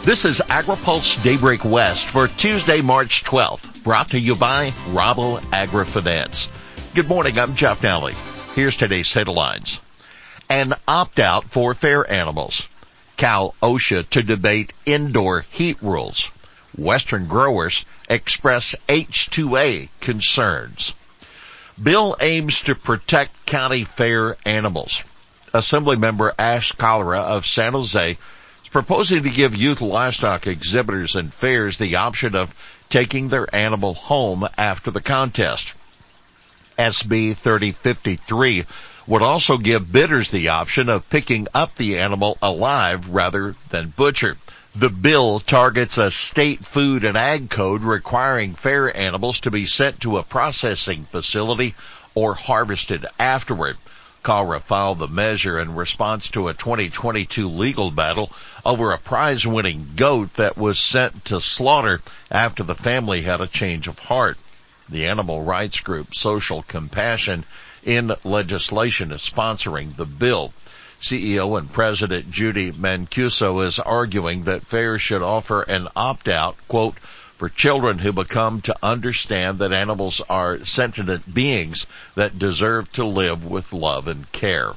This is AgriPulse Daybreak West for Tuesday, March 12th, brought to you by Rabo AgriFinance. Good morning, I'm Jeff Nally. Here's today's headlines. An opt-out for fair animals. Cal OSHA to debate indoor heat rules. Western growers express H2A concerns. Bill aims to protect county fair animals. Assemblymember Ash Cholera of San Jose is proposing to give youth livestock exhibitors and fairs the option of taking their animal home after the contest. SB 3053 would also give bidders the option of picking up the animal alive rather than butchered. The bill targets a state food and ag code requiring fair animals to be sent to a processing facility or harvested afterward. Cholera filed the measure in response to a 2022 legal battle over a prize-winning goat that was sent to slaughter after the family had a change of heart. The animal rights group Social Compassion in Legislation is sponsoring the bill. CEO and President Judy Mancuso is arguing that fairs should offer an opt-out, quote, for children who become to understand that animals are sentient beings that deserve to live with love and care.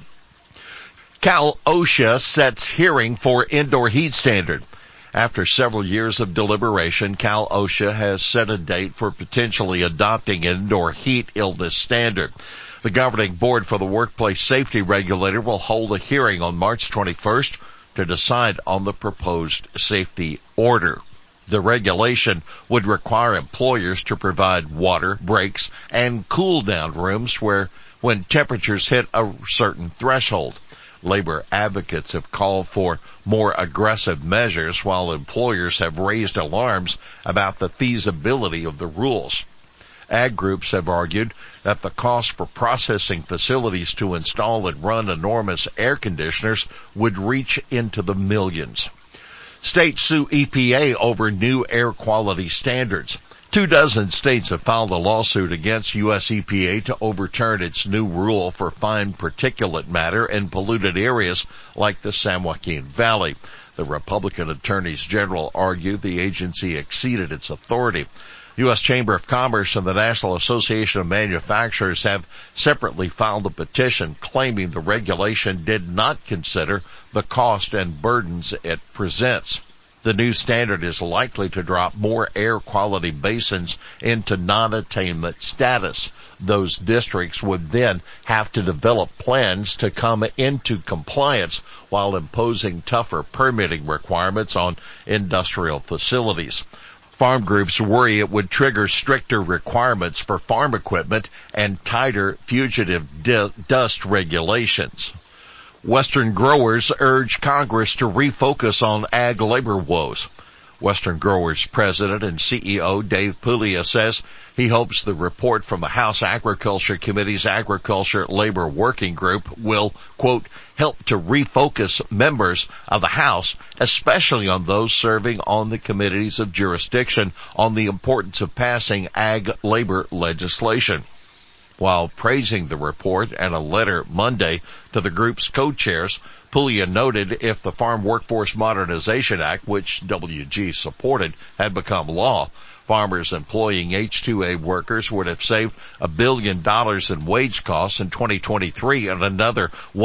Cal OSHA sets hearing for indoor heat standard. After several years of deliberation, Cal OSHA has set a date for potentially adopting an indoor heat illness standard. The governing board for the workplace safety regulator will hold a hearing on March 21st to decide on the proposed safety order. The regulation would require employers to provide water, breaks, and cool-down rooms when temperatures hit a certain threshold. Labor advocates have called for more aggressive measures, while employers have raised alarms about the feasibility of the rules. Ag groups have argued that the cost for processing facilities to install and run enormous air conditioners would reach into the millions. States sue EPA over new air quality standards. 24 states have filed a lawsuit against U.S. EPA to overturn its new rule for fine particulate matter in polluted areas like the San Joaquin Valley. The Republican attorneys general argue the agency exceeded its authority. U.S. Chamber of Commerce and the National Association of Manufacturers have separately filed a petition claiming the regulation did not consider the cost and burdens it presents. The new standard is likely to drop more air quality basins into non-attainment status. Those districts would then have to develop plans to come into compliance while imposing tougher permitting requirements on industrial facilities. Farm groups worry it would trigger stricter requirements for farm equipment and tighter fugitive dust regulations. Western growers urge Congress to refocus on ag labor woes. Western Growers President and CEO Dave Puglia says he hopes the report from the House Agriculture Committee's Agriculture Labor Working Group will, quote, help to refocus members of the House, especially on those serving on the committees of jurisdiction, on the importance of passing ag labor legislation. While praising the report and a letter Monday to the group's co-chairs, Puglia noted if the Farm Workforce Modernization Act, which WG supported, had become law, farmers employing H2A workers would have saved $1 billion in wage costs in 2023 and another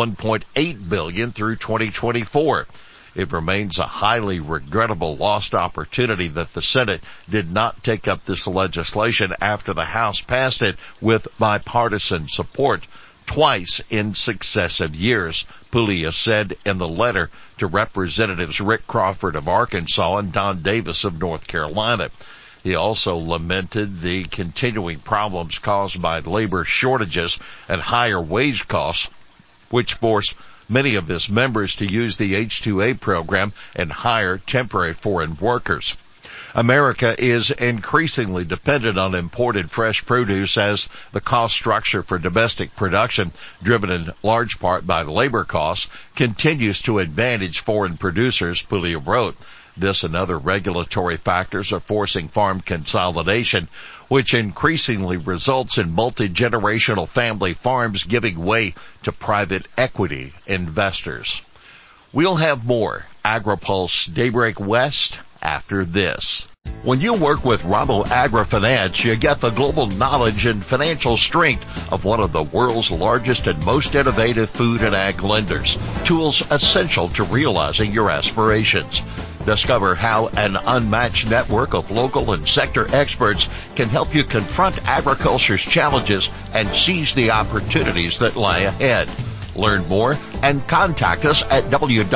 $1.8 billion through 2024. It remains a highly regrettable lost opportunity that the Senate did not take up this legislation after the House passed it with bipartisan support twice in successive years, Puglia said in the letter to Representatives Rick Crawford of Arkansas and Don Davis of North Carolina. He also lamented the continuing problems caused by labor shortages and higher wage costs, which force many of his members to use the H2A program and hire temporary foreign workers. America is increasingly dependent on imported fresh produce as the cost structure for domestic production, driven in large part by labor costs, continues to advantage foreign producers, Puglia wrote. This and other regulatory factors are forcing farm consolidation, which increasingly results in multi-generational family farms giving way to private equity investors. We'll have more AgriPulse Daybreak West after this. When you work with Rabo AgriFinance, you get the global knowledge and financial strength of one of the world's largest and most innovative food and ag lenders. Tools essential to realizing your aspirations. Discover how an unmatched network of local and sector experts can help you confront agriculture's challenges and seize the opportunities that lie ahead. Learn more and contact us at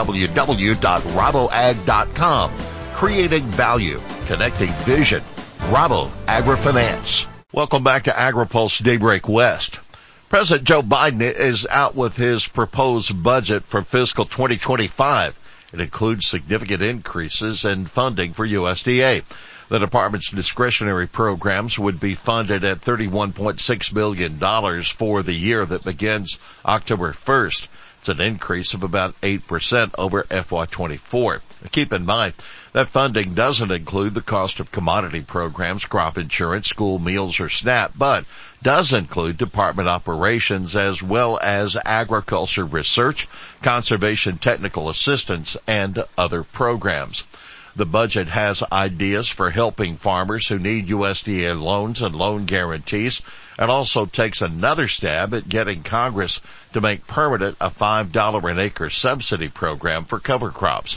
www.raboag.com. Creating value, connecting vision. Rabo AgriFinance. Welcome back to AgriPulse Daybreak West. President Joe Biden is out with his proposed budget for fiscal 2025. It includes significant increases in funding for USDA. The department's discretionary programs would be funded at $31.6 billion for the year that begins October 1st. It's an increase of about 8% over FY24. Keep in mind that funding doesn't include the cost of commodity programs, crop insurance, school meals, or SNAP, but does include department operations as well as agriculture research, conservation technical assistance, and other programs. The budget has ideas for helping farmers who need USDA loans and loan guarantees, and also takes another stab at getting Congress to make permanent a $5 an acre subsidy program for cover crops.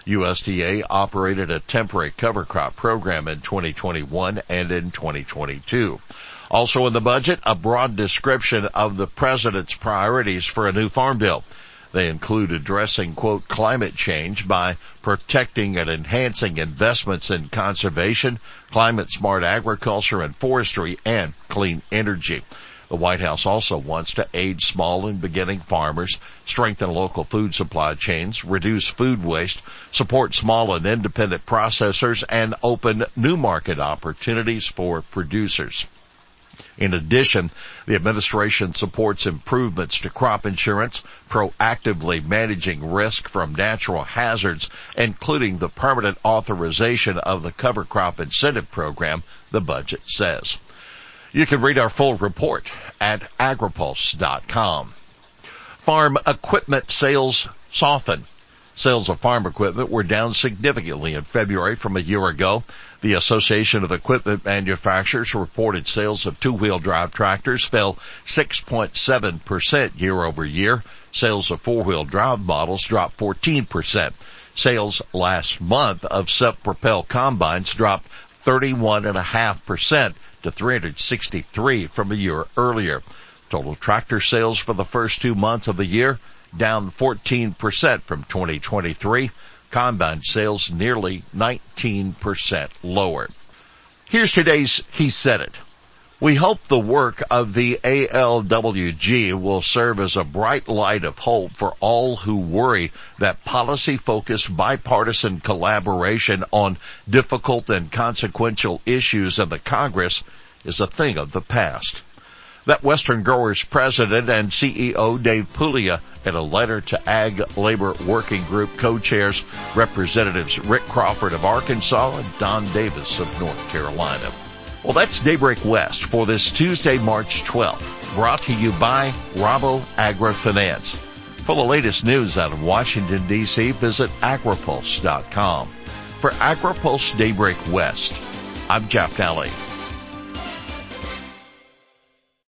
USDA operated a temporary cover crop program in 2021 and in 2022. Also in the budget, a broad description of the president's priorities for a new farm bill. They include addressing, quote, climate change by protecting and enhancing investments in conservation, climate-smart agriculture and forestry, and clean energy. The White House also wants to aid small and beginning farmers, strengthen local food supply chains, reduce food waste, support small and independent processors, and open new market opportunities for producers. In addition, the administration supports improvements to crop insurance, proactively managing risk from natural hazards, including the permanent authorization of the cover crop incentive program, the budget says. You can read our full report at agripulse.com. Farm equipment sales soften. Sales of farm equipment were down significantly in February from a year ago. The Association of Equipment Manufacturers reported sales of two-wheel drive tractors fell 6.7% year over year. Sales of four-wheel drive models dropped 14%. Sales last month of self-propelled combines dropped 31.5% to 363 from a year earlier. Total tractor sales for the first 2 months of the year down 14% from 2023. Combine sales nearly 19% lower. Here's today's He Said It. We hope the work of the ALWG will serve as a bright light of hope for all who worry that policy-focused bipartisan collaboration on difficult and consequential issues in the Congress is a thing of the past. That Western Growers President and CEO Dave Puglia in a letter to Ag Labor Working Group co-chairs Representatives Rick Crawford of Arkansas and Don Davis of North Carolina. Well, that's Daybreak West for this Tuesday, March 12th, brought to you by Rabo AgriFinance. For the latest news out of Washington, D.C., visit agripulse.com. For AgriPulse Daybreak West, I'm Jeff Daly.